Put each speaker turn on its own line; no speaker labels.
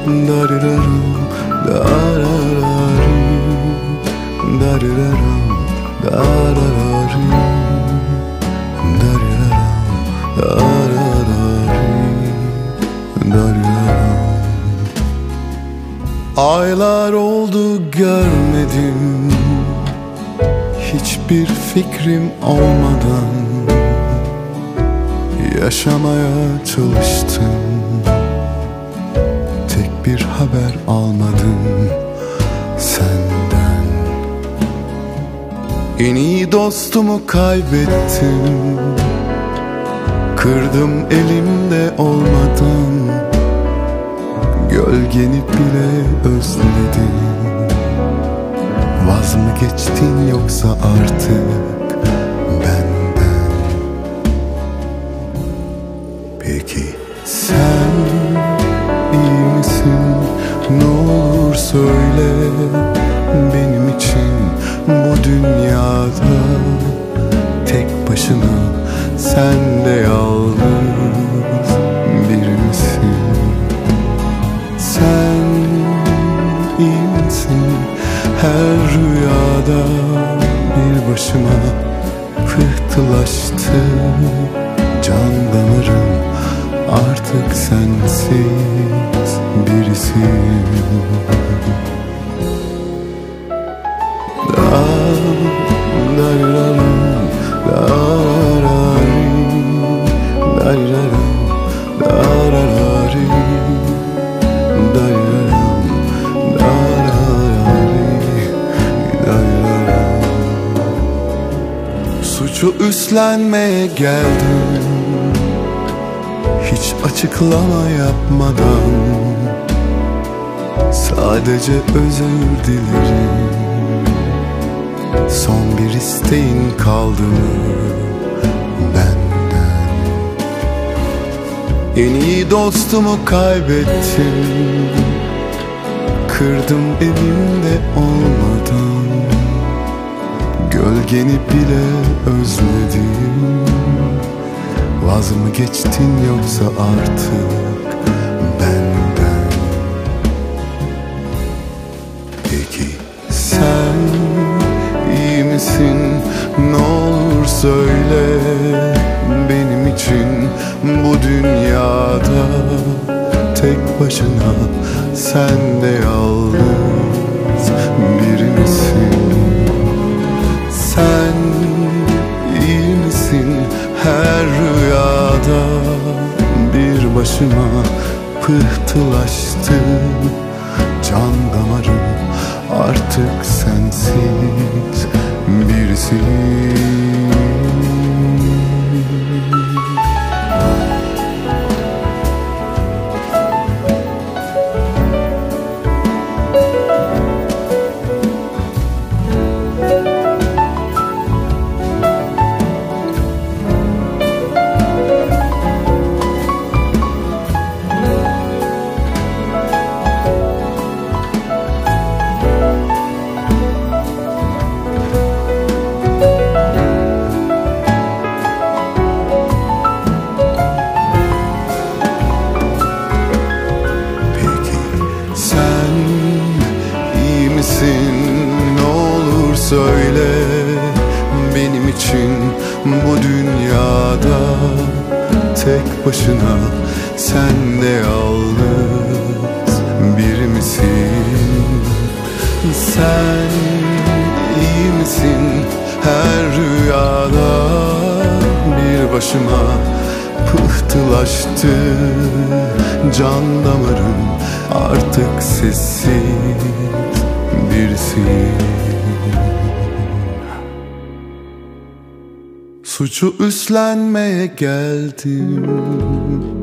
dariraram, darararim, dariraram, darararim, dariraram, darararim, dariraram. Aylar oldu görmedim, hiçbir fikrim olmadan yaşamaya çalıştım. Tek bir haber almadım senden. En iyi dostumu kaybettim, kırdım elimde olmadan. Gölgeni bile özledim. Vaz mı geçtin yoksa artık benden? Peki sen iyi misin? Ne olur söyle. Benim için bu dünyada tek başına sen de yalnız biri misin? Sen iyi misin? Her rüyada bir başıma pıhtılaştı can damarım. Artık sensiz birisiyim. Dariraram, darararim, dariraram, darararim, dariraram, darararim, dariraram. Suçu üstlenmeye geldim, hiç açıklama yapmadan. Sadece özür dilerim. Son bir isteğin kaldı mı benden? En iyi dostumu kaybettim, kırdım evimde olmadan. Gölgeni bile özledim. Vaz mı geçtin yoksa artık benden? Peki sen iyi misin? Ne olur söyle. Benim için bu dünyada tek başına sen de yalnız biri misin? Sen iyi misin? Her rüyada bir başıma pıhtılaştı can damarım. Artık sensiz birisiyim. Ne olur söyle. Benim için bu dünyada tek başına sen de yalnız biri misin? Sen iyi misin? Her rüyada bir başıma pıhtılaştı can damarım. Artık sessiz birisiyim. Suçu üstlenmeye geldim,